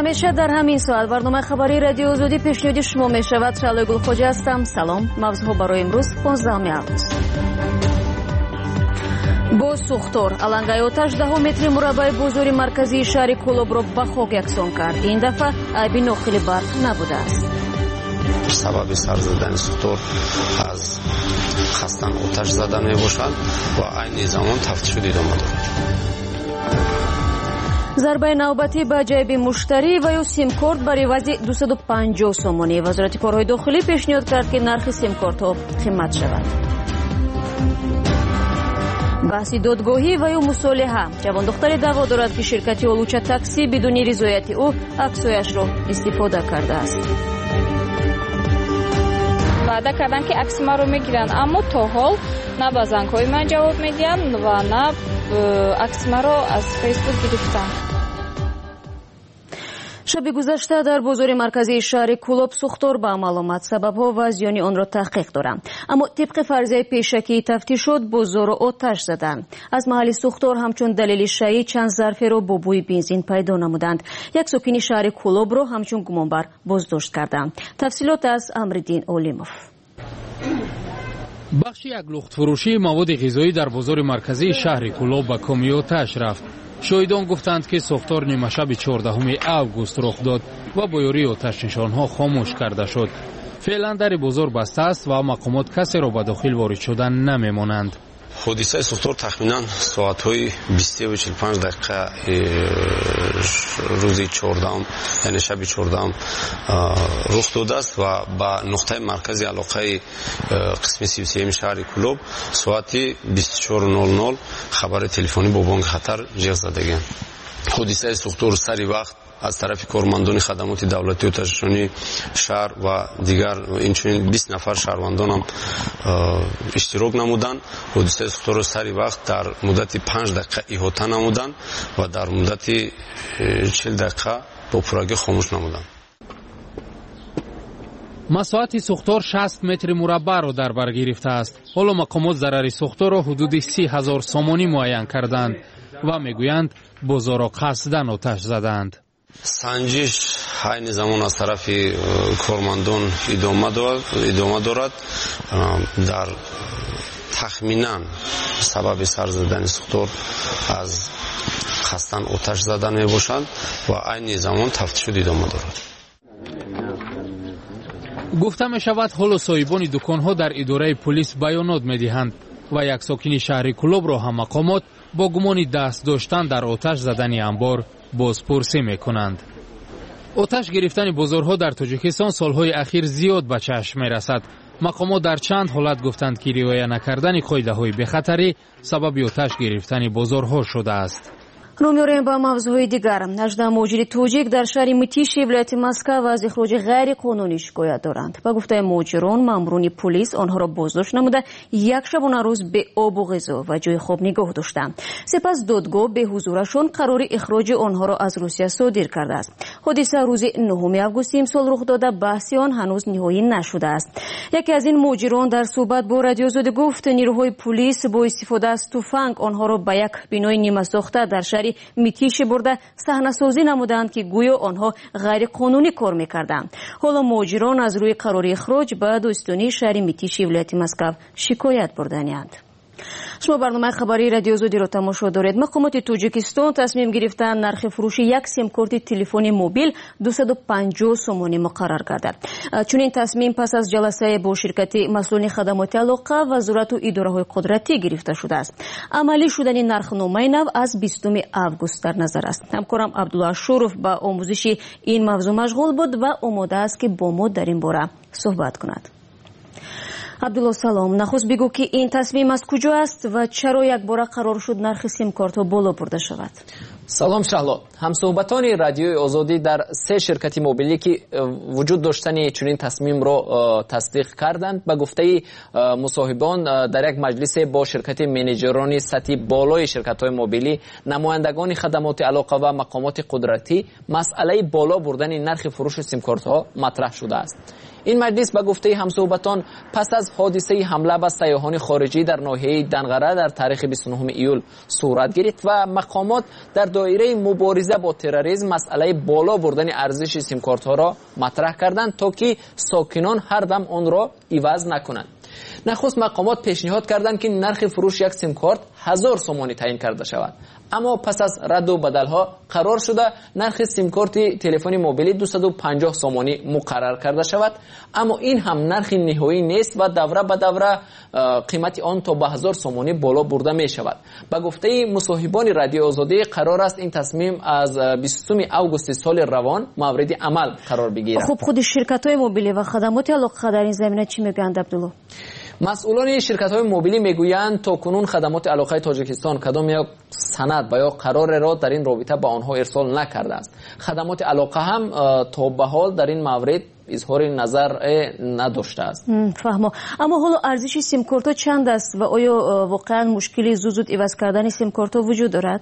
همیشه در همین ساعت برنامه خبری رادیو آزادی پیشنهاد شما می شود. شعله گلخوجه هستم. سلام. موضوع برای امروز 15 آگوست. با سوختور علنگای آتش 10 متر مربع بازار مرکزی شهر کولوب را به خاک یکسان کرد. این دفعه عیبی ناخلی برق نبوده است. سبب سر زدن سوختور از خستن آتش زدن می باشد و عین زمان تفتیش دیده آمده. ضربه نوبتی به جیب مشتری و یا سیم کارت بر عوض 250 سومانی. وزارت کارهای داخلی پیشنهاد کرد که نرخ سیم کارت ها قیمت شود. بحث دادگاهی و یا مصالحه. جوان دختری دعوا دارد که شرکت آلوچه تاکسی بدون رضایت او عکسایش را استفاده کرده است. وعده کردن که عکس ما رو میگیرن، اما تا حال نه به زنگ‌های من جواب میدن و نه عکس ما رو از فیسبوک گرفتن. شب گذشته در بازار مرکزی شهر کولوب سوختور به معلومات سبب‌ها و زیان آن را تحقیق دارند، اما طبق فرضیه پیشکی تفتیش شد بازار را آتش زدند. از محل سوختور همچون دلیل شیعی چند ظرف را با بوی بنزین پیدا نمودند. یک ساکن شهر کولوب را همچون گمانبر بازداشت کردند. تفصیلات از امردین اولیموف. بخش یک لخت فروشی مواد غذایی در بازار مرکزی شهر کولوب به کامی آتش رفت. شاهدان گفتند که سوختار نیمه شب 14 آگوست رخ داد و با یاری آتش نشانها خاموش کرده شد. فعلا در بازار بسته است و مقامات کسی را به داخل وارد شدن نمیمانند. حادثه سوختور تخمینا ساعت‌های 20 و 45 دقیقه روز 14 یعنی شب 14 رخ داده است و به نقطه مرکزی علاقه قسم 33 شهر کولوب ساعت 24:00 خبر تلفنی با بانک خطر جیغ زدگی. حادثه سوختور سری وقت از طرف کارمندان خدمات دولتی و تشکیلات شهر و دیگر اینچنین 20 نفر شهروندان هم اشتراک نمودند. حادثه سوختور سری وقت در مدت 5 دقیقه احاطه نمودند و در مدت 40 دقیقه با پراگی خاموش نمودند. مساحت سوختور 60 متر مربع را در بر گرفته است. حالا مقامات ضرر سوختور را حدود 30,000 سومانی معین کردند و میگویند بازار را قصداً آتش زدند. سنجش عین زمان از طرف کارمندان ادامه دارد. در تخمینا سبب سر زدن سوختور از خستن آتش زدن می باشد و عین زمان تفتیش ادامه دارد. گفته می شود حالا صاحبان دکانها در اداره پلیس بیانات می دهند و یک ساکن شهر کولوب را هم مقامات با گمان دست داشتن در آتش زدن انبار بازپرسی می کنند. آتش گرفتن بازارها در تاجیکستان سالهای اخیر زیاد به چشم می رسد. مقامات در چند حالت گفتند که رعایت نکردن قاعده‌های بخطری سبب آتش گرفتن بازارها شده است. نمی‌ریم با موضوع دیگر. 18 مهاجر توجیک در شهر متیش ولایت مسکو از اخراج غیر قانونی شکایت دارند. با گفته مهاجران ماموران پلیس آنها را بازداشت نموده یک شبانه روز به آب و غذا و جای خواب نگاه داشتند. سپس دادگاه به حضورشان قرار اخراج آنها را از روسیه صادر کرده است. حادثه روز 9 آگوست امسال رخ داده، بحث آن هنوز نهایی نشده است. یکی از این مهاجران در صحبت با رادیو آزادی گفت نیروهای پلیس با استفاده از تفنگ آنها را به یک بنای نیمه ساخته در شهر میتیش برده صحنه‌سازی نمودند که گویا آنها غیر قانونی کار می‌کردند. حالا مهاجران از روی قرار اخراج به دوستانی شهر میتیش ولایت مسکو شکایت برده‌اند. شما برنامه خبری رادیو آزادی را تماشا دارید. مقامات تاجیکستان تصمیم گرفتند نرخ فروش یک سیم کارت تلفن موبیل 250 سومانی مقرر گردد. چون این تصمیم پس از جلسه با شرکت مسئولین خدمات علاقه وزارت و اداره‌های قدرتی گرفته شده است. عملی شدن نرخنامه نو از 20 آگوست در نظر است. همکارم عبدالله شوروف با آموزش این موضوع مشغول بود و آماده است که با ما در این باره صحبت کند. عبدالله سلام. نخست بگو که این تصمیم از کجا است و چرا یک بار قرار شد نرخ سیم کارت ها بالا برده شود؟ سلام شهلا. همصحبتان رادیوی آزادی در 3 شرکت موبیلی که وجود داشتن چنین تصمیم را تصدیق کردند به گفته مصاحبان در یک مجلس با شرکت منیجران سطحی بالای شرکت‌های موبیلی، نمایندگان خدمات علاقه و مقامات قدرتی مسئله بالا بردن نرخ فروش سیم کارت ها مطرح شده است. این مجلس به گفته همصحبتان پس از حادثه حمله به سیاحان خارجی در ناحیه دنغره در تاریخ 29 ایول صورت گرفت و مقامات در دایره مبارزه با تروریسم مسئله بالا بردن ارزش سیم کارت ها را مطرح کردند تا که ساکنان هر دم آن را عوض نکنند. نخست مقامات پیشنهاد کردند که نرخ فروش یک سیم کارت 1000 سومانی تعیین کرده شود، اما پس از رد و بدل ها قرار شده نرخ سیم کارت تلفن موبیلی 250 سومانی مقرر کرده شود، اما این هم نرخ نهایی نیست و دوره به دوره قیمت آن تا به 1000 سومانی بالا برده می شود. به گفته مصاحبان رادیو آزادی قرار است این تصمیم از 20 اوگوست سال روان مورد عمل قرار بگیرد. خب خود شرکت‌های موبیلی و خدمات علاقه در این زمینه چی میگویند عبدالله؟ مسئولان شرکت‌های موبیلی میگویند تا کنون خدمات علاقه تاجیکستان کدام یک سند و یا قرار را در این رابطه به آنها ارسال نکرده است. خدمات علاقه هم تا به حال در این مورد اظهار نظر نداشته است. فهمم. اما حالا ارزش سیم کارت چند است و آیا واقعا مشکلی زود عوض کردن سیم کارت وجود دارد؟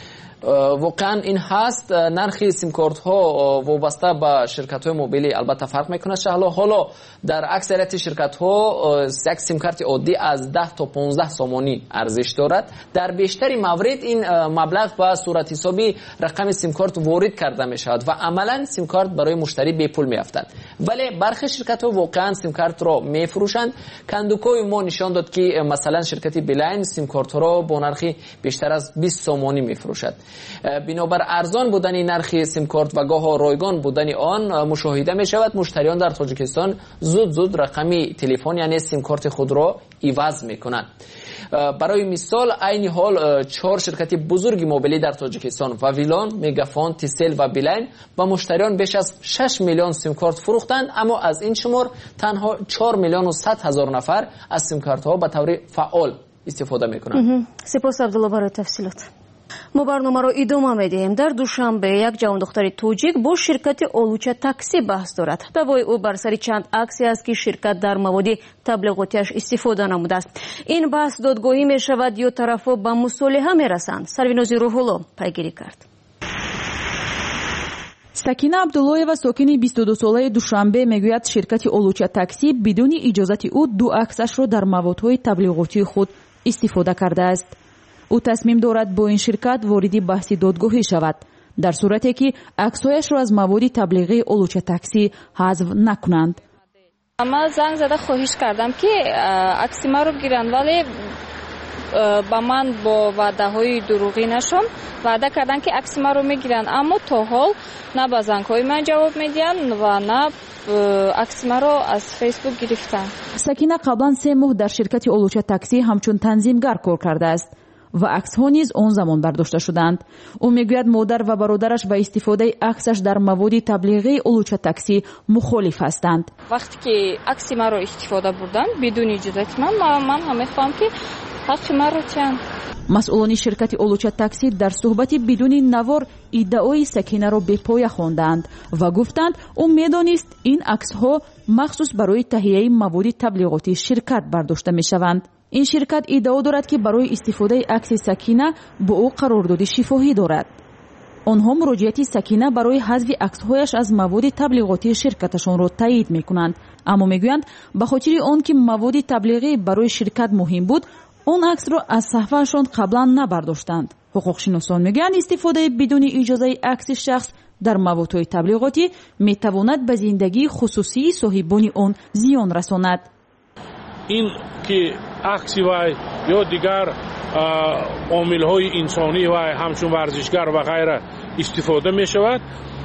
واقعا این هست. نرخ سیم کارت ها وابسته به شرکت های موبیلی البته فرق میکنه. حالا در اکثریت شرکت ها یک سیم کارت عادی از 10 تا 15 سومانی ارزش دارد. در بیشتری موارد این مبلغ به صورت حسابی رقم سیم کارت وارد کرده می شود و عملا سیم کارت برای مشتری به پول می افتد. ولی برخی شرکت ها واقعا سیم کارت را می فروشند. کندوکوی ما نشان داد که مثلا شرکت بیلاین سیم کارت را با نرخ بیشتر از 20 سومانی می فروشد. بنابر ارزان بودن نرخ سیم کارت و گاه رایگان بودن آن مشاهده می شود مشتریان در تاجیکستان زود رقمی تلفن یعنی سیم کارت خود را عوض می کنند. برای مثال عین حال 4 شرکت بزرگ موبیلی در تاجیکستان واویلان، مگافون، تیسل و بیلاین با مشتریان بیش از 6 میلیون سیم کارت فروختند، اما از این شمار تنها 4 میلیون و 100 هزار نفر از سیم کارت ها به طور فعال استفاده می کنند. سپاس عبدالله برای تفصیلات. ما برنامه را ادامه میدهیم. در دوشنبه یک جوان دختر توجیک با شرکت اولوچه تاکسی بحث دارد. دوای او بر سر چند عکسی است که شرکت در مواد تبلیغاتیش استفاده نموده است. این بحث دادگاهی می شود یا طرفا به مصالحه می رسند. سروینوزی روح‌الله پیگیری کرد. سکینه عبداللهیوا ساکن 22 ساله دوشنبه میگوید شرکت اولوچه تاکسی بدون اجازت او 2 عکسش را در موادهای تبلیغاتی خود استفاده کرده است. او تصمیم دارد با این شرکت وارد بحث دادگاهی شود در صورتی که عکس‌هایش را از مواد تبلیغی اولوچه تاکسی حذف نکنند. من زنگ زده خواهش کردم که عکس ما رو بگیرن ولی با من با وعده‌های دروغی نشم وعده کردن که عکس ما رو میگیرن، اما تا حال نه با زنگ‌های من جواب میدن و نه عکس ما رو از فیسبوک گرفتن. سکینه قبلا 3 ماه در شرکت اولوچه تاکسی همچون تنظیمگر کار کرده است و عکس‌ها نیز آن زمان برداشته شدند. او میگوید مادر و برادرش به استفاده عکسش در مواد تبلیغی اولوچه تاکسی مخالف هستند. وقتی که عکس ما رو استفاده بردن بدون اجازت من هم میخوام که حق ما رو تیان. مسئولان شرکت اولوچه تاکسی در صحبت بدون نوار ادعای سکینه را به پای خواندند و گفتند او میدانست این عکس‌ها مخصوص برای تهیه مواد تبلیغاتی شرکت برداشته میشوند. این شرکت ادعا دارد که برای استفاده عکس سکینه با او قرارداد شفاهی دارد. آنها مراجعت سکینه برای حذف عکس‌هایش از مواد تبلیغاتی شرکتشان را تایید می‌کنند، اما میگویند به خاطر آنکه مواد تبلیغی برای شرکت مهم بود آن عکس را از صفحه‌شان قبلا نبرداشتند. حقوق‌شناسان میگویند استفاده بدون اجازه عکس شخص در مواد تبلیغاتی میتواند به زندگی خصوصی صاحبان آن زیان رساند. این که عکسی وای یا دیگر عامل‌های انسانی وای همچون ورزشگر و غیره استفاده می شود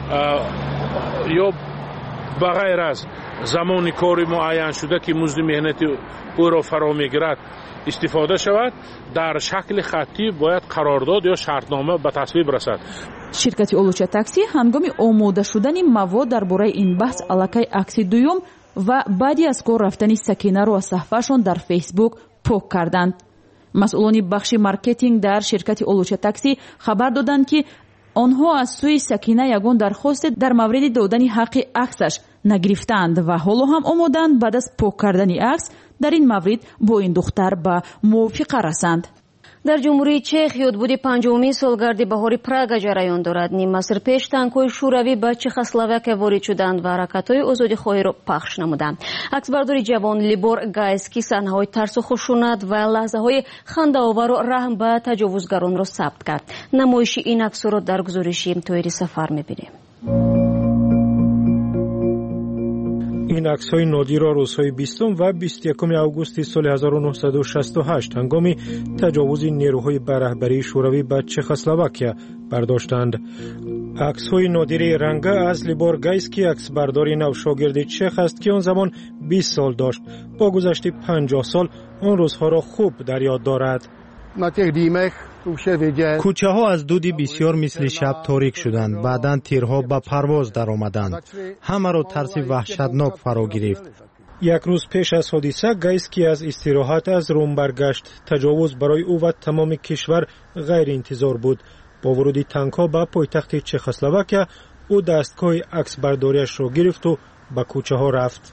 یا بغیر از زمان کاری معین شده که مزد مهنت او را فرا میگیرد استفاده شود، در شکل خطی باید قرارداد یا شرطنامه به تصویب رسد. شرکت اولوچه تاکسی هنگام آماده شدن مواد درباره این بحث علاقه عکس دوم و بعدی از کار رفتن سکینه را از صفحه‌شان در فیسبوک پاک کردند. مسئولان بخش مارکتینگ در شرکت اولوچه تاکسی خبر دادند که آنها از سوی سکینه یگان درخواست در مورد دادن حق عکسش نگرفتند و حالا هم آمادند بعد از پاک کردن عکس در این مورد با این دختر به موافقه رسند. در جمهوری چخ یادبودی پنجمین سالگرد بهاری پراگا جریان دارد. نیم عصر پیش تانک‌های شوروی به چخسلواکیه وارد شدند و حرکت‌های آزادی‌خواهی را پخش نمودند. عکسبرداری جوان لیبور گایسکی صحنه‌های ترس و خشونت و لحظه‌های خنده‌آور و رحم به تجاوزگران را ثبت کرد. نمایش این عکس‌ها را در گزارشی طاهری سفر می‌بینیم. این عکس‌های نادر را روزهای 20 و 21 آگوست سال 1968 هنگام تجاوز نیروهای به رهبری شوروی به چخسلواکیه برداشتند. عکس‌های نادر رنگه از لیبور گایسکی عکسبردار نو شاگرد چخ است که آن زمان 20 سال داشت. با گذشت 50 سال آن روزها را خوب در یاد دارد. کوچه ها از دودی بسیار مثل شب تاریک شدند. بعداً تیرها به پرواز در آمدند. همه را ترس وحشتناک فرا گرفت. یک روز پیش از حادثه گایسکی از استراحت از روم برگشت. تجاوز برای او و تمام کشور غیر انتظار بود. با ورود تانک‌ها به پایتخت چخسلواکیه او دستگاه عکسبرداریش را گرفت و به کوچه ها رفت.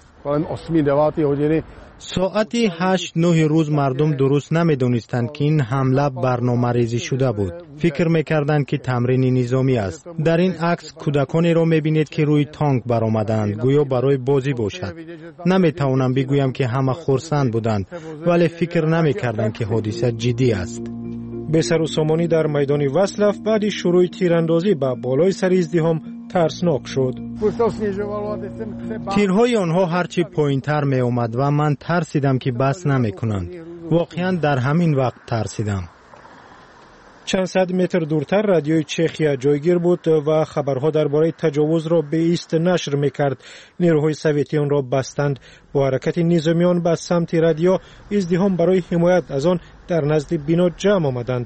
ساعت 8-9 روز مردم درست نمی‌دانستند که این حمله برنامه‌ریزی شده بود. فکر می‌کردند که تمرین نظامی است. در این عکس کودکانی را می‌بینید که روی تانک برآمدند، گویا برای بازی باشد. نمی‌توانم بگویم که همه خرسند بودند، ولی فکر نمی‌کردند که حادثه جدی است. بسروسامانی در میدان واسلاف بعد شروع تیراندازی به بالای سر ازدحام ترسناک شد. تیرهای آنها هرچی پایین‌تر می آمد و من ترسیدم که بس نمی کنند. واقعا در همین وقت ترسیدم. چند صد متر دورتر رادیوی چخیا جایگیر بود و خبرها درباره تجاوز را به ایست نشر میکرد. نیروهای سوویتی آن را بستند. با حرکت نظامیان به سمت رادیو ازدحام برای حمایت از آن در نزد بنا جمع آمدند.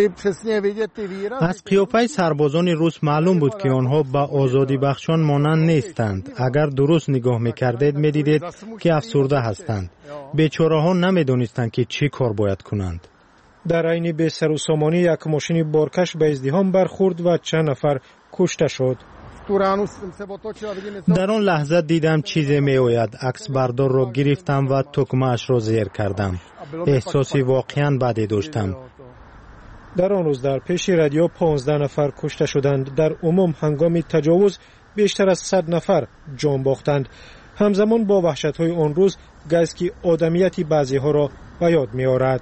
از قیافه سربازان روس معلوم بود که آنها به آزادی بخشان مانند نیستند. اگر درست نگاه میکردید میدیدید که افسرده هستند. بیچاره ها نمیدانستند که چی کار باید کنند. در عین بسروسامانی یک ماشین بارکش به ازدحام برخورد و چند نفر کشته شد. در آن لحظه دیدم چیزی می آید. عکس بردار را گرفتم و تکمه اش را زیر کردم. احساسی واقعا بدی داشتم. در آن روز در پیش رادیو 15 نفر کشته شدند. در عموم هنگام تجاوز بیشتر از 100 نفر جان باختند. همزمان با وحشت‌های آن روز گایسکی آدمیتی بعضی‌ها را به یاد می‌آورد.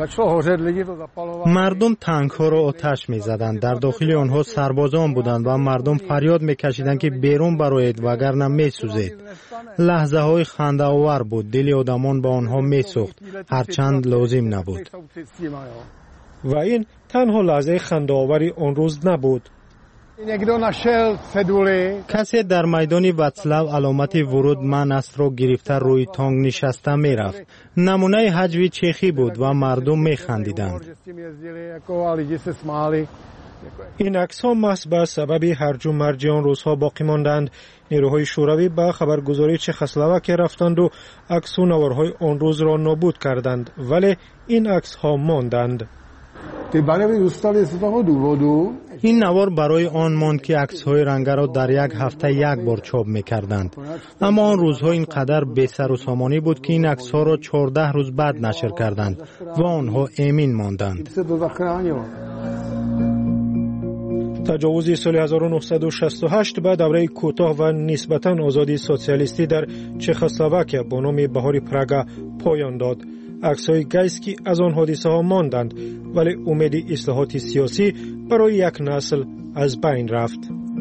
مردم تانک ها را آتش می زدند. در داخل آنها سربازان بودند و مردم فریاد می کشیدند که بیرون برآیید وگرنه می سوزید. لحظه های خنده آور بود. دل آدمان با آنها می سوخت هرچند لازم نبود. و این تنها لحظه خنده آوری آن روز نبود. کسی در میدان واتسلاو علامت ورود من است را گرفته روی تانک نشسته می رفت. نمونه حجوی چخی بود و مردم می خندیدند. این عکس ها محض به سبب هرج و مرج آن روزها باقی ماندند. نیروهای شوروی به خبرگزاری چخسلواکیه رفتند و عکس و نوارهای آن روز را نابود کردند، ولی این عکس ها ماندند. این نوار برای آن ماند که عکس‌های رنگه را در یک هفته یک بار چاپ می‌کردند. اما آن روزها اینقدر بی‌سر و سامانی بود که این عکس‌ها را 14 روز بعد نشر کردند و آنها امین ماندند. تجاوز سال 1968 به دوره کوتاه و نسبتاً آزادی سوسیالیستی در چخسلواکیه با نام بهار پراگا پایان داد. عکس‌های گایسکی از آن حادثه ها ماندند، ولی امید اصلاحات سیاسی برای یک نسل از بین رفت.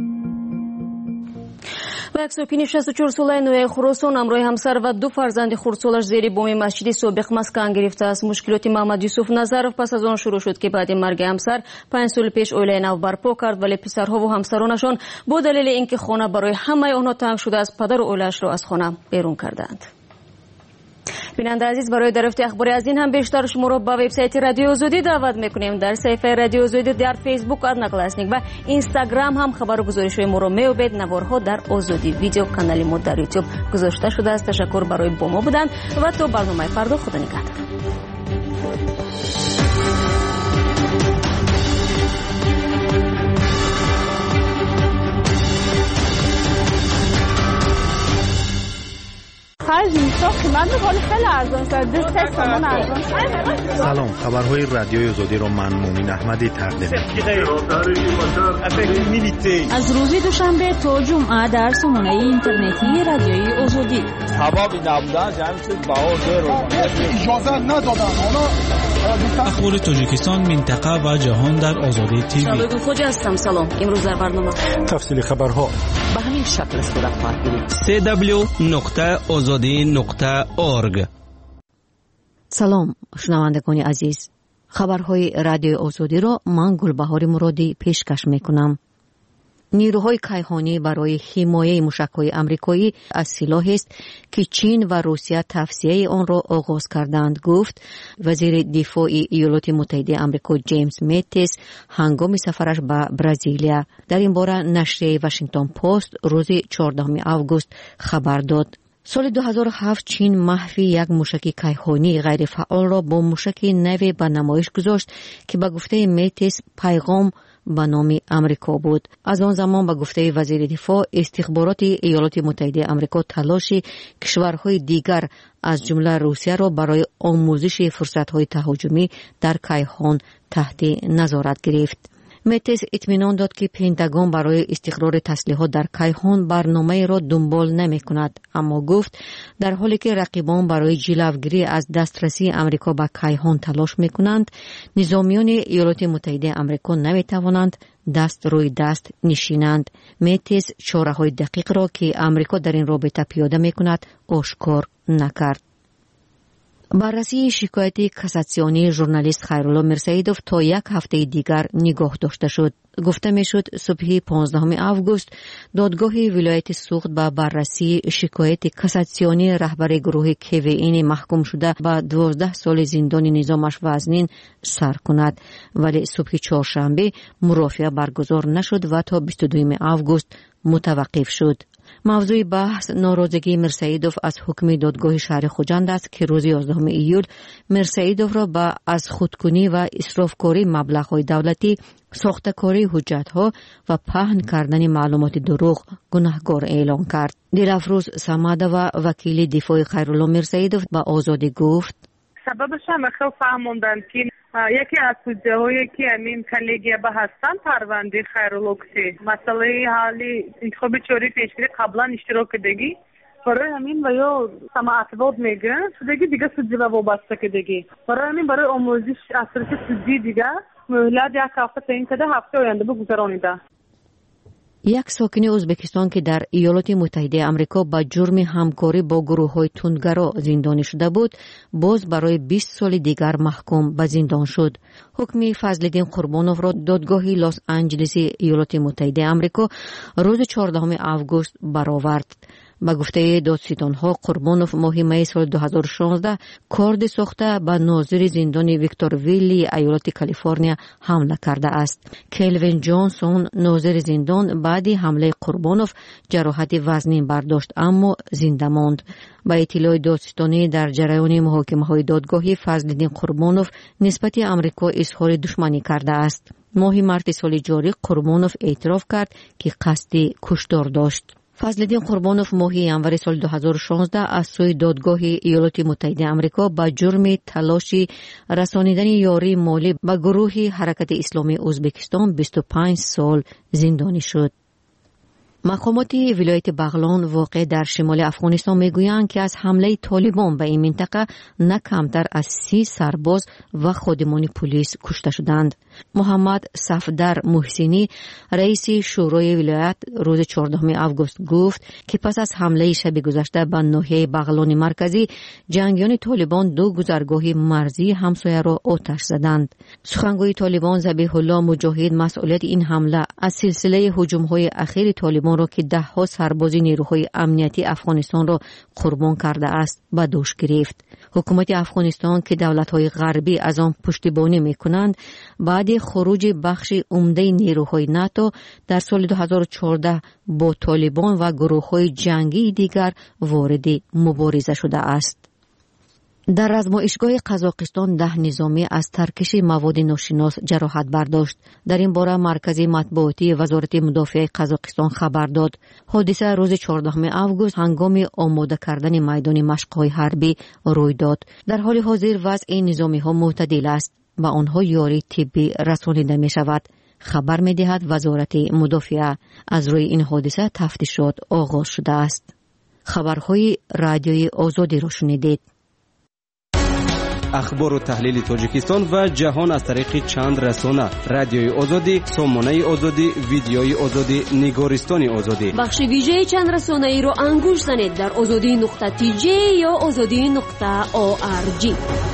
و اکسوپینی 64 ساله نوی خراسان همراه همسر و دو فرزند خردسالش زیر بام مسجد سابق مسکن گرفته است. مشکلات محمد یوسف نظرов پس از آن شروع شد که بعد مرگ همسر 5 سال پیش اویله نو برپا کرد، ولی پسرها و همسرانشان با دلیل اینکه خانه برای همه آنها تنگ شده است پدر و اویله‌اش را از خانه بیرون کردند. بیننده عزیز، برای دریافت اخباری از این هم بیشتر شما را به وبسایت رادیو آزادی دعوت میکنیم. در صفحه رادیو آزادی در فیسبوک ادناکلاسنیک و اینستاگرام هم خبر و گزارش های ما را میابید. نوارها در آزادی ویدیو کانال ما در یوتیوب گذاشته شده است. تشکر برای با ما بودن و تا برنامه فردا خدا نگهدار. خرج اینجا قیمت خیلی خیلی ارزان است. سامان ارزان. سلام، خبرهای رادیوی آزادی رو من مومین احمدی تقدیم از روز دوشنبه تا جمعه در سامانه اینترنتی رادیوی آزادی. اخبار تاجیکستان، منطقه و جهان در آزادی تیوی. شبکه خوج هستم. سلام. امروز در برنامه تفصیل خبرها به همین شکل صورت خواهد گرفت. www.azadi.org. سلام شنوندگان عزیز. خبرهای رادیو آزادی را من گلبهار مرادی پیشکش میکنم. نیروهای کیهانی برای حمایت موشک‌های آمریکایی از سلاحی است که چین و روسیه توسعه آن را آغاز کردند، گفت وزیر دفاع ایالات متحده آمریکا جیمز ماتیس هنگام سفرش به برزیلیا. در این باره نشریه واشنگتن پست روز 14 آگوست خبر داد. سال 2007 چین محو یک موشک کیهانی غیر فعال را با موشک نوی به نمایش گذاشت که به گفته ماتیس پیغام به نام امریکا بود. از آن زمان به گفته وزیر دفاع استخبارات ایالات متحده آمریکا تلاش کشورهای دیگر از جمله روسیه را برای آموزش فرصت‌های تهاجمی در کیهان تحت نظارت گرفت. ماتیس اطمینان داد که پنتاگون برای استقرار تسلیحات در کیهان برنامه را دنبال نمی کند، اما گفت در حالی که رقیبان برای جلوگیری از دسترسی امریکا به کیهان تلاش می کنند، نظامیان ایالات متحده آمریکا نمی توانند دست روی دست نشینند. ماتیس چاره‌های دقیق را که امریکا در این رابطه پیاده می کند آشکار نکرد. بررسی شکایت کاساسیونی ژورنالیست خیرالله میرسیدوف تا یک هفته دیگر نگاه داشته شد. گفته میشد صبح 15 آگوست دادگاه ولایت سوخت به بررسی شکایت کاساسیونی رهبر گروه کوین محکوم شده به 12 سال زندان نظامش وزنین سر کند، ولی صبح چهارشنبه مرافعه برگزار نشد و تا 22 آگوست متوقف شد. موضوع بحث ناراضگی میرسیدوف از حکم دادگاه شهر خوجند است که روز 11 ایول میرسیدوف را به از خودکنی و اسرافکاری مبلغ‌های دولتی، ساخته‌کاری حجت‌ها و پهن کردن معلومات دروغ گناهکار اعلام کرد. دلافروز سماده و وکیل دفاع خیرالله میرسیدوف به آزادی گفت سببش هم خیلی فهموندن که یکی از سودجه‌هایی که امین کلیگیا به هستن پرونده خیرالله مسئله حالی انتخاب چوری پیشگیری قبلا اشتراک کردگی برای همین و یا سماعتباد میگن شدگی دیگه سودجه و وابسته کردگی برای همین برای آموزش اثرات سودجی دیگه مهلت یک هفته تعیین کرده، هفته آینده بگذرانیده. یک ساکن ازبکستان که در ایالات متحده آمریکا با جرم همکاری با گروه‌های تندگرا زندانی شده بود، باز برای 20 سال دیگر محکوم به زندان شد. حکم فضل‌الدین قربانوف را دادگاه لس آنجلس ایالات متحده آمریکا روز 14 آگوست برآورد. با گفته دادستان‌ها قربانوف ماه می سال 2016 کارد ساخته به ناظر زندان ویکتور ویلی ایالت کالیفرنیا حمله کرده است. کلوین جانسون ناظر زندان بعد حمله قربانوف جراحت وزنین برداشت اما زنده ماند. با اطلاع دادستانی در جریان محاکمه‌های دادگاهی فضل‌الدین قربانوف نسبت امریکا اظهار دشمنی کرده است. ماه مارس سال جاری قربانوف اعتراف کرد که قصد کشتار داشت. فضل‌الدین قربانوف ماه ینور سال 2016 از سوی دادگاه ایالات متحده آمریکا با جرم تلاش رسانیدن یاری مالی به گروه حرکت اسلامی ازبکستان 25 سال زندانی شد. مقامات ولایت بغلان واقع در شمال افغانستان میگویند که از حمله طالبان به این منطقه نه کمتر از 30 سرباز و خادمان پلیس کشته شدند. محمد صفدر محسنی رئیس شورای ولایت روز 14 آگوست گفت که پس از حمله شب گذشته به ناحیه بغلان مرکزی جنگیان طالبان 2 گذرگاه مرزی همسایه را آتش زدند. سخنگوی طالبان ذبیح الله مجاهد مسئولیت این حمله از سلسله هجوم‌های اخیر طالبان را که 10 سرباز نیروهای امنیتی افغانستان را قربان کرده است به دوش گرفت. حکومت افغانستان که دولت‌های غربی از آن پشتیبانی می‌کنند بعد خروج بخش عمده نیروهای ناتو در سال 2014 با طالبان و گروه‌های جنگی دیگر وارد مبارزه شده است. در آزمایشگاه قزاقستان 10 نظامی از ترکش مواد ناشناس جراحت برداشت. در این باره مرکز مطبوعاتی وزارت مدافع قزاقستان خبر داد. حادثه روز 14 آگوست هنگام آماده کردن میدان مشق‌های حربی روی داد. در حال حاضر وضع نظامی‌ها معتدل است و آنها یاری طبی رسانیده می شود. خبر می دهد وزارت مدافع. از روی این حادثه تفتیشات آغاز شده است. خبرهای رادیوی آزادی را شنیدید. اخبار و تحلیل تاجیکستان و جهان از طریق چند رسانه: رادیوی آزادی، سامانه آزادی، ویدیوی آزادی، نگارستان آزادی. بخش ویژه چند رسانه ای رو انگوش زنید در azadi.tj یا azadi.org.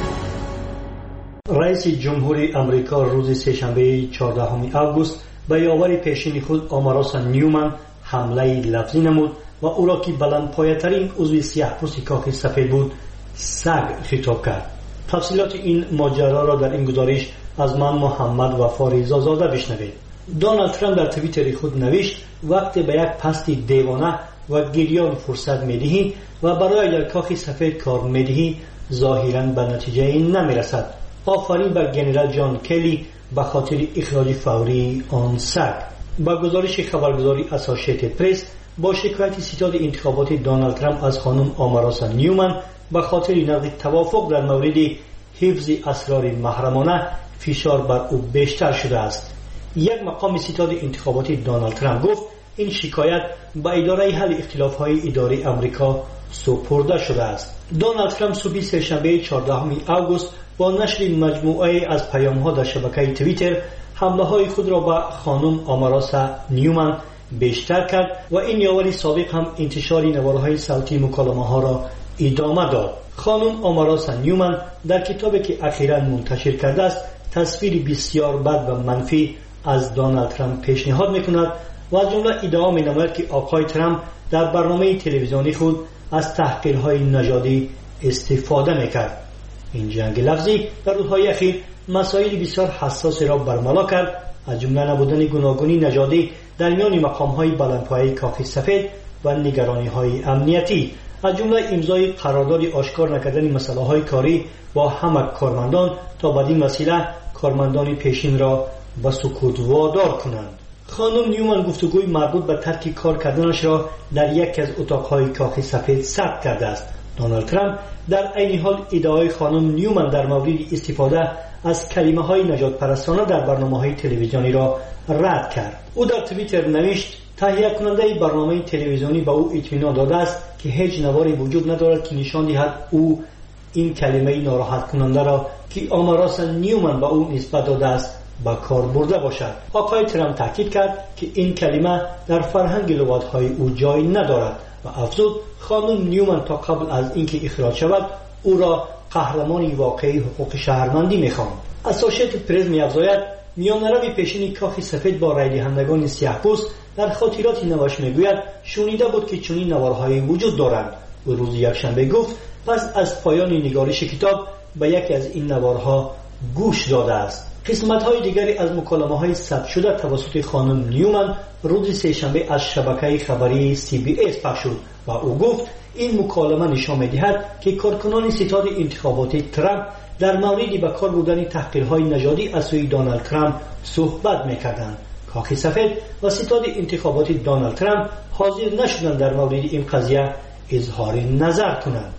رئیس جمهوری آمریکا روز سه‌شنبه 14 آگوست به یاور پیشین خود آماراسا نیومن حمله لفظی نمود و او را که بلندپایه‌ترین عضو سیاه‌پوست کاخ سفید بود سگ خطاب کرد. تفصیلات این ماجرا را در این گزارش از من محمد وفا رضازاده بشنوید. دونالد ترامپ در توییتر خود نوشت وقتی به یک پست دیوانه و گریان فرصت می‌دهی و برای در کاخ سفید کار می‌دهی ظاهراً به نتیجه نمی‌رسد. آفرین بر جنرال جان کلی به خاطر اخراج فوری آن سگ. با گزارش خبرگزاری اسوسییتد پرس با شکایت ستاد انتخابات دونالد ترامپ از خانم آماراسا نیومن به خاطر نقض توافق در مورد حفظ اسرار محرمانه فشار بر او بیشتر شده است. یک مقام ستاد انتخابات دونالد ترامپ گفت این شکایت به اداره حل اختلاف‌های اداری آمریکا سپرده شده است. دونالد ترامپ صبح سه‌شنبه 14 آگوست با نشر مجموعه از پیام‌ها در شبکه توییتر حمله‌های خود را به خانم آماراسا نیومن بیشتر کرد و این یاوری سابق هم انتشار نوارهای صوتی مکالمه‌ها را ادامه داد. خانم آماراسا نیومن در کتابی که اخیراً منتشر کرده است تصویر بسیار بد و منفی از دونالد ترامپ پیشنهاد می‌کند و از جمله ادعا می‌نماید که آقای ترامپ در برنامه تلویزیونی خود از تحقیرهای نژادی استفاده می‌کرد. این جنگ لفظی در روزهای اخیر مسائل بسیار حساس را برملا کرد، از جمله نبودن گوناگونی نژادی در میان مقام‌های بلندپایه کاخ سفید و نگرانی‌های امنیتی، از جمله امضای قرارداد آشکار نکردن مسائل کاری با همه کارمندان تا بدین وسیله کارمندان پیشین را به سکوت وادار کنند. خانم نیومن گفتگوی مربوط به ترک کار کردنش را در یکی از اتاق‌های کاخ سفید ثبت کرده است. دونالد ترامپ در عین حال ادعای خانم نیومن در مورد استفاده از کلمه‌های نجات پرستانه در برنامه‌های تلویزیونی را رد کرد. او در توییتر نوشت تهیه کننده برنامه تلویزیونی به او اطمینان داده است که هیچ نواری وجود ندارد که نشان دهد او این کلمه ناراحت کننده را که آماراسا نیومن به او نسبت داده است با کار برده باشد. آقای ترامپ تاکید کرد که این کلمه در فرهنگ لغات‌های او جای ندارد و افزود خانم نیومن تا قبل از اینکه اخراج شود او را قهرمان واقعی حقوق شهروندی می‌خواند. اسوسییتد پرس می‌افزاید میانرو پیشین کاخ سفید با رای دهندگان سیاه‌پوست در خاطرات نوش میگوید شنیده بود که چنین نوارهایی وجود دارند و روز یکشنبه گفت پس از پایان نگارش کتاب به یکی از این نوارها گوش داده است. قسمت‌های دیگری از مکالمه‌های ثبت شده توسط خانم نیومن روز سه‌شنبه از شبکه خبری CBS پخش شد و او گفت این مکالمه نشان می‌دهد که کارکنان ستاد انتخاباتی ترامپ در مورد به کار بردن تحقیرهای نژادی از سوی دونالد ترامپ صحبت می‌کردند. کاخ سفید و ستاد انتخاباتی دونالد ترامپ حاضر نشدند در مورد این قضیه اظهار نظر کنند.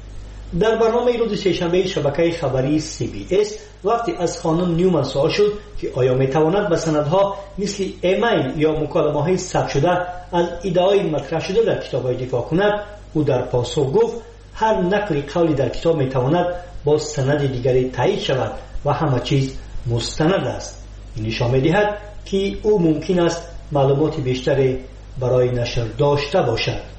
در برنامه روز سه‌شنبه شبکه خبری CBS وقتی از خانم نیومن سوال شد که آیا میتواند به سندها مثل ایمیل یا مکالمه‌های ثبت شده از ادعای مطرح شده در کتاب‌های دفاع کند، او در پاسخ گفت هر نقل قولی در کتاب میتواند با سند دیگری تایید شود و همه چیز مستند است. این نشان می‌دهد که او ممکن است معلومات بیشتری برای نشر داشته باشد.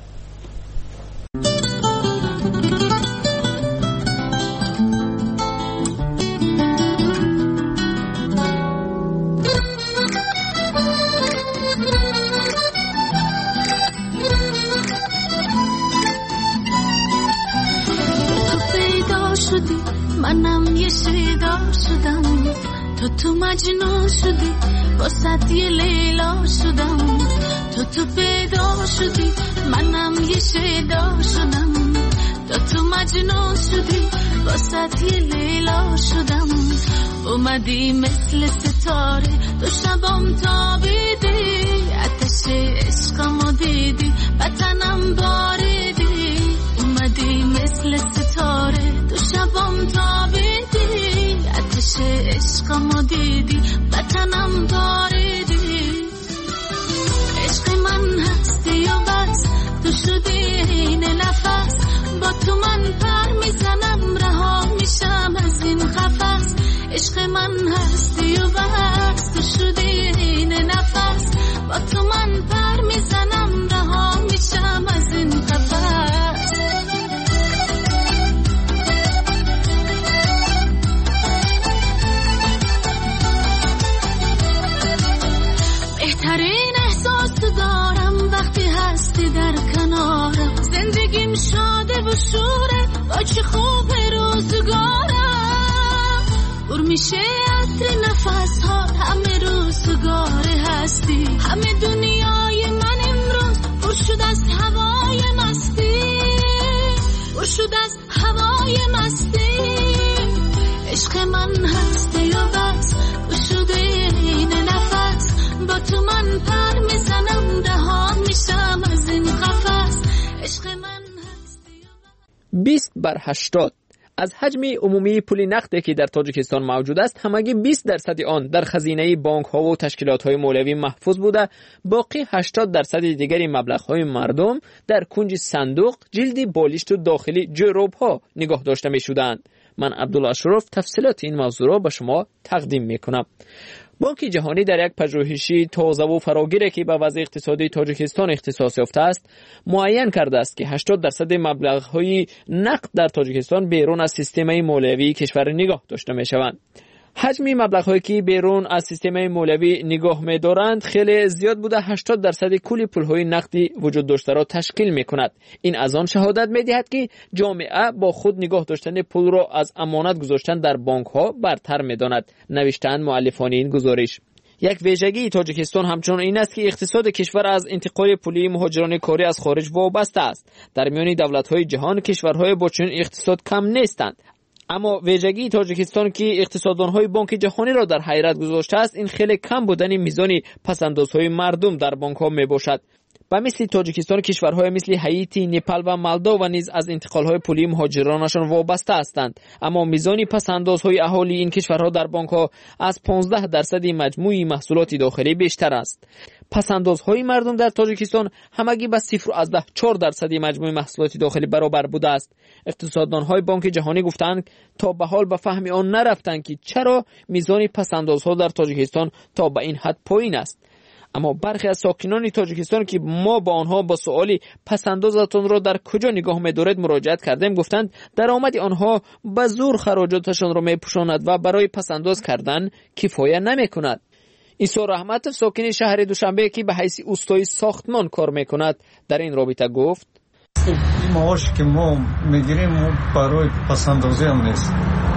منم یه شیدا شدم تو مجنون شدی واسه یه لیلا شدم تو پیدا شدی منم یه شیدا شدم تو مجنون شدی واسه یه لیلا شدم اومدی مثل ستاره تو شبام تابیدی آتش عشقمو دیدی وطنم باریدی اومدی مثل ستاره تو شبام تابیدی آتش عشقمو دیدی وطنم باریدی عشق من هستی و بس تو شدی این نفس با تو من پر میزنم رها میشم از این قفس عشق من هستی و بس تو شدی این نفس با تو من پر میزنم رها میشم از این قفس بهترین احساس دارم وقتی هستی در کنارم زندگیم شاده و شوره با چه خوب روزگارم بر میشه عطر نفس ها همه روزگار هستی همه دنیای من امروز پر شد از هوای مستی پر شد از هوای مستی عشق من هستی و بس پر شده این نفس با تو من پر میزنم رها میشم از این قفس عشق من 20/80 از حجم عمومی پول نقدی که در تاجیکستان موجود است همگی 20% آن در خزینه بانک ها و تشکیلات های مولوی محفوظ بوده باقی 80% دیگری مبلغ های مردم در کنج صندوق جلد بالشت و داخلی جیروب ها نگاه داشته می شدند. من عبدالله اشرف تفصیلات این موضوع را به شما تقدیم می کنم. بانک جهانی در یک پژوهشی تازه و فراگیری که به وضع اقتصادی تاجیکستان اختصاص یافته است معین کرده است که 80% مبلغ‌های نقد در تاجیکستان بیرون از سیستم مولوی کشور نگاه داشته می‌شوند. حجم مبلغ‌هایی که بیرون از سیستم مولوی نگاه می‌دارند خیلی زیاد بوده 80% کل پول‌های نقدی وجود داشته را تشکیل می‌کند. این از آن شهادت می‌دهد که جامعه با خود نگاه داشتن پول را از امانت گذاشتن در بانک‌ها برتر می‌داند، نوشتند مؤلفان این گزارش. یک ویژگی تاجیکستان همچنان این است که اقتصاد کشور از انتقال پولی مهاجران کاری از خارج وابسته است. در میان دولت‌های جهان کشورهای با چنین اقتصاد کم نیستند. اما ویژگی تاجیکستان که اقتصاددان‌های بانک جهانی را در حیرت گذاشته است این خیلی کم بودن میزان پسندازهای مردم در بانک‌ها میباشد. به مثل تاجیکستان کشورهای مثل هایتی، نپال و مالدو و نیز از انتقال‌های پولی مهاجرانشان وابسته هستند، اما میزان پسندازهای اهالی این کشورها در بانک‌ها از 15% مجموع محصولات داخلی بیشتر است. پسندازهای مردم در تاجیکستان همگی به 0.4% مجموع محصولات داخلی برابر بوده است. اقتصاددان‌های بانک جهانی گفتند تا به حال به فهم آن نرفتند که چرا میزان پسندازها در تاجیکستان تا به این حد پایین است. اما برخی از ساکنان تاجیکستان که ما با آنها با سوالی پسندازتان را در کجا نگاه می‌دارید مراجعت کردیم گفتند درآمد آنها به زور خراجاتشان را می‌پوشاند و برای پسنداز کردن کفایت نمی‌کند. ایسا رحمت ساکن شهر دوشنبه که به حیث اوستای ساختمان کار می‌کند در این رابطه گفت این معاش که ما می‌گیریم برای پسندازی هم نیست.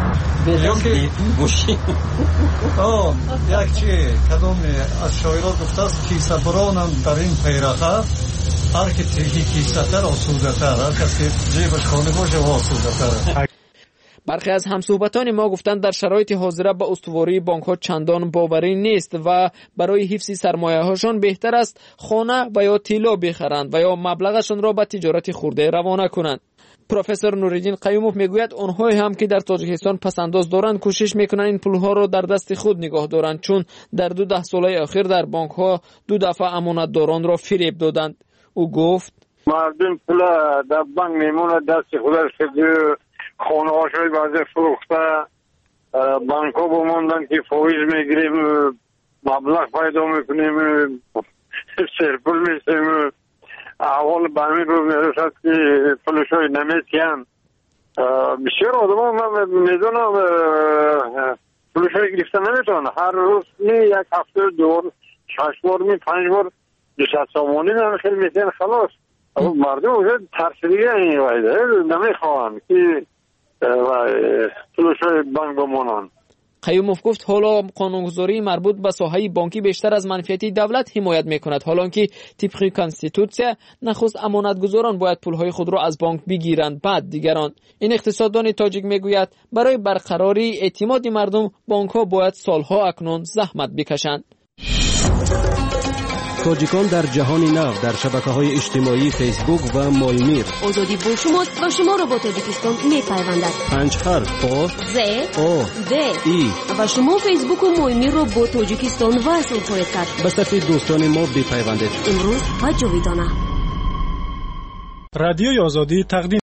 یک چی کدام از شاعران گفته است کیسه برانم در این پیرخه هر که تیهی کیسه تر آسوده تر هر کسی جیبش خانه باشه آسوده تر. برخی از همصحبتان ما گفتند در شرایط حاضره به استواری بانک ها چندان باوری نیست و برای حفظ سرمایه هاشان بهتر است خانه و یا طلا بخرند و یا مبلغشان را به تجارت خرده روانه کنند. پروفسور نوریدین قیوموف میگوید آنهایی هم که در تاجیکستان پسنداز دارند کوشش میکنند این پولها را در دست خود نگاه دارند چون در 12 ساله اخیر در بانک ها 2 دفعه امانتداران را فریب دادند. او گفت مردم پول در بانک میمونه دست خودش خانه هاشوی بعضی فروخته بانک ها بماندن که فایز میگیریم مبلغ پیدا میکنیم سرپول میشیم اول به همین رو میرسد که پولشوی نمیتیم بسیار آدم ها من میدونم پولشوی گرفته نمیتونن هر روز یک هفته 2 6 بار 5 بار 200 سامانی خیلی میتین خلاص مردم اوزه ترسیدگی این وایده نمیخواهن که پولشوی بانک بمانن. قیوموف گفت حالا قانونگذاری مربوط به ساحه بانکی بیشتر از منفعت دولت حمایت میکند، حالانکه طبق کانستیتوسیا نخست امانتگزاران باید پولهای خود را از بانک بگیرند بعد دیگران. این اقتصاددان تاجیک میگوید برای برقراری اعتماد مردم بانک ها باید سالها اکنون زحمت بکشند. تاجیکان در جهان نو در شبکه‌های اجتماعی فیسبوک و مولمیر. آزادی با شماست و شما را با تاجیکستان می‌پیوندد. 5 حرف آ ز او د ای و شما فیسبوک و مولمیر را با تاجیکستان وصل خواهید کرد. به صف دوستان ما بپیوندید. امروز و جاویدانه. رادیوی آزادی تقدیم